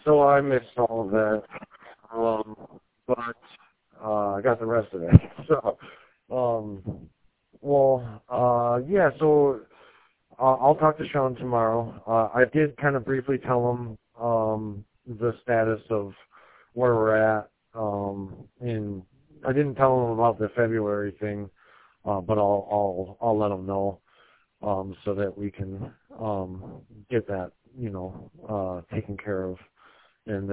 So I missed all of that, um, but I got the rest of it. So, yeah. So I'll talk to Sean tomorrow. I did kind of briefly tell him the status of where we're at, and I didn't tell him about the February thing, but I'll let him know so that we can get that taken care of, and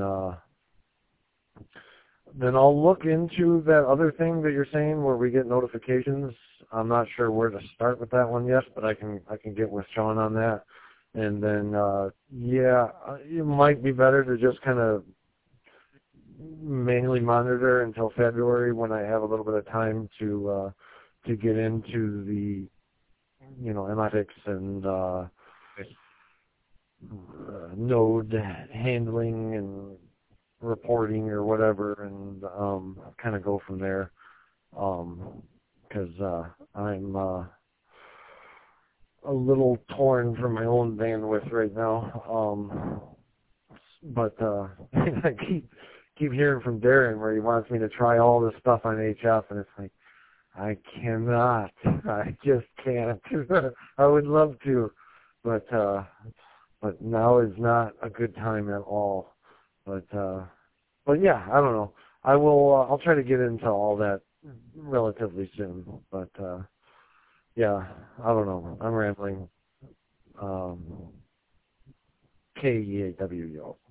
then I'll look into that other thing that you're saying where we get notifications. I'm not sure where to start with that one yet, but I can get with Sean on that. And then it might be better to just kind of manually monitor until February when I have a little bit of time to get into the MI6 and node handling and reporting or whatever, and kind of go from there, because I'm a little torn from my own bandwidth right now, but I keep hearing from Darren where he wants me to try all this stuff on HF, and it's like, I cannot. I just can't. I would love to, but now is not a good time at all. But yeah, I don't know. I will. I'll try to get into all that relatively soon. But yeah, I don't know. I'm rambling. KEAW,